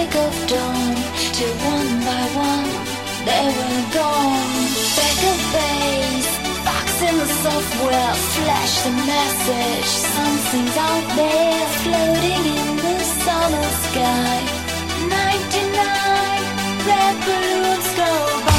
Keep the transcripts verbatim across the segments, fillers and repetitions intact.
break of dawn, till one by one they were gone. Back of base, box in the software, flash the message. Something's out there, floating in the summer sky. ninety-nine red balloons go by.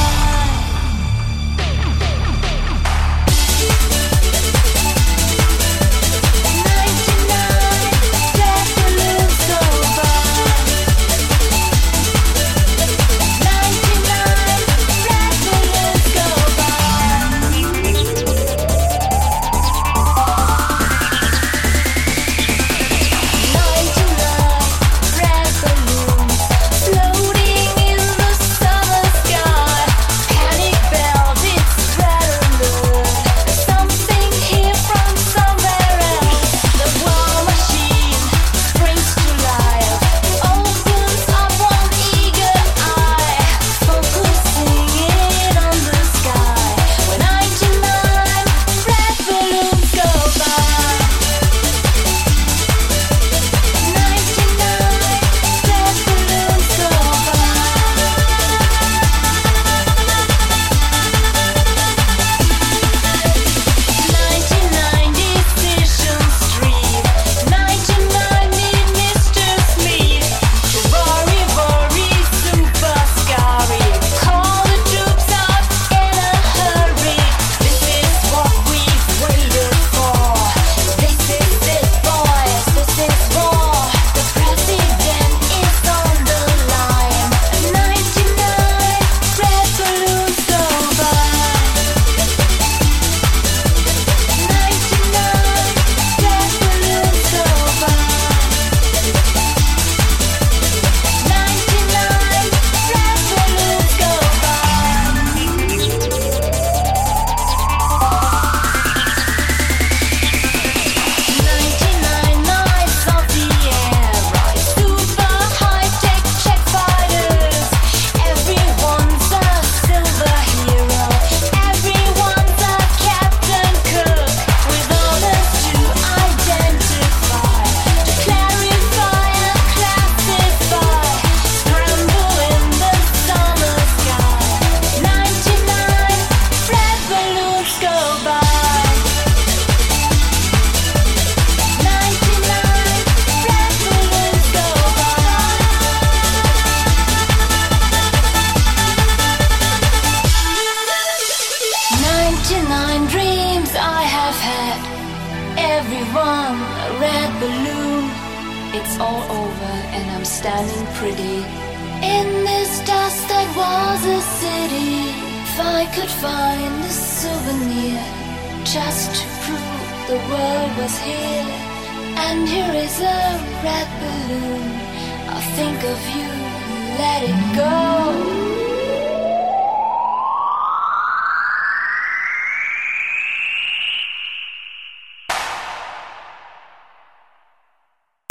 ninety-nine dreams I have had, everyone a red balloon. It's all over and I'm standing pretty in this dust that was a city. If I could find a souvenir just to prove the world was here, and here is a red balloon, I'll think of you, let it go.